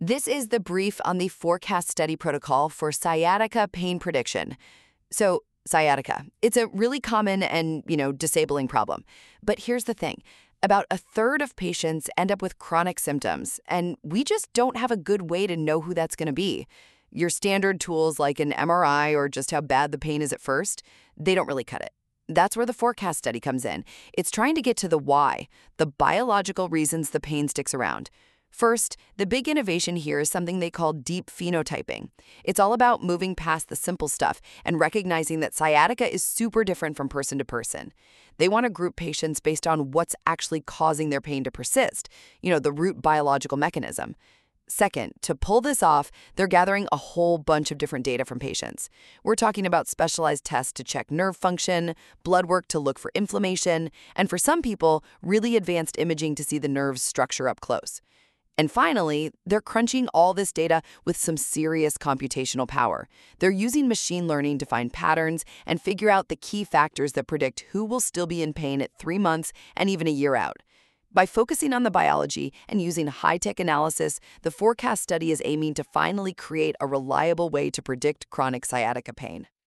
This is the brief on the forecast study protocol for sciatica pain prediction. So, sciatica, it's a really common and, disabling problem. But here's the thing. About a third of patients end up with chronic symptoms, and we just don't have a good way to know who that's going to be. Your standard tools like an MRI or just how bad the pain is at first, they don't really cut it. That's where the forecast study comes in. It's trying to get to the why, the biological reasons the pain sticks around. First, the big innovation here is something they call deep phenotyping. It's all about moving past the simple stuff and recognizing that sciatica is super different from person to person. They want to group patients based on what's actually causing their pain to persist, the root biological mechanism. Second, to pull this off, they're gathering a whole bunch of different data from patients. We're talking about specialized tests to check nerve function, blood work to look for inflammation, and for some people, really advanced imaging to see the nerve's structure up close. And finally, they're crunching all this data with some serious computational power. They're using machine learning to find patterns and figure out the key factors that predict who will still be in pain at 3 months and even a year out. By focusing on the biology and using high-tech analysis, the forecast study is aiming to finally create a reliable way to predict chronic sciatica pain.